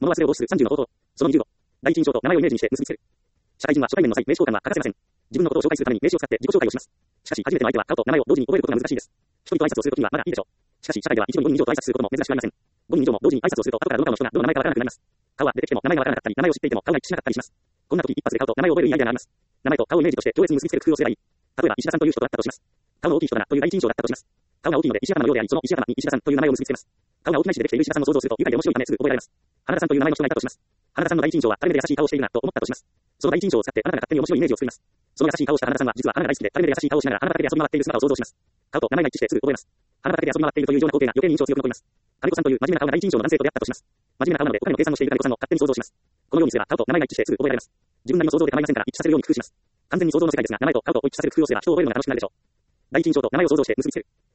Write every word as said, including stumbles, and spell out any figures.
物忘れを防止するさんじゅうの方法。そのにじゅうご。第一印象と名前をイメージにして結びつける。社会人は初対面の際、名刺交換は欠かせません。自分のことを紹介するために名刺を使って自己紹介をします。しかし、初めての相手は顔と名前を同時に覚えることが難しいです。人々と挨拶をするときにはまだいいでしょう。しかし、社会では一度にごにん以上と挨拶することも珍しくありません。ごにん以上も同時に挨拶をすると、後からどの顔の人がどの名前かわからなくなります。顔は出てきても名前がわからなかったり、名前を知っていても顔が一致しなかったりします。こんな時、一発で顔と名前を覚えるいいアイデアがあります。名前と顔をイメージとして強烈に結びつける工夫をすればいい。例えば、石田さんという人だったとします。顔の大きい人だなという第一印象だったとします。顔が大きいので石頭のようであり、その石頭に石田さんという名前を結びつけます。顔が大きな石でできている石田さんを想像すると愉快で面白いためすぐ覚えられます。花田さんという名前の人がいたとします。花田さんの第一印象は垂れ目で優しい顔をしているなと思ったとします。その第一印象を使ってあなたが勝手に面白いイメージを作ります。その優しい顔をした花田さんは実は花が大好きで垂れ目で優しい顔をしながら花畑で遊び回っている姿を想像します。顔と名前が一致してすぐ覚えます。花畑で遊び回っているというような光景が余計に印象強く残ります。金子さんという真面目な顔が第一印象の男性と出会ったとします。真面目な顔なのでお金の計算をしている金子さんを勝手に想像します。このようにすれば顔と名前が一致してすぐ覚えられます。自分なりの想像で構いませんから一致させるように工夫します。完全に想像の世界ですが、名前と顔と一致させる工夫をすれば人を覚えるのが楽しくなるでしょう。第一印象と名前を想像して結びつける。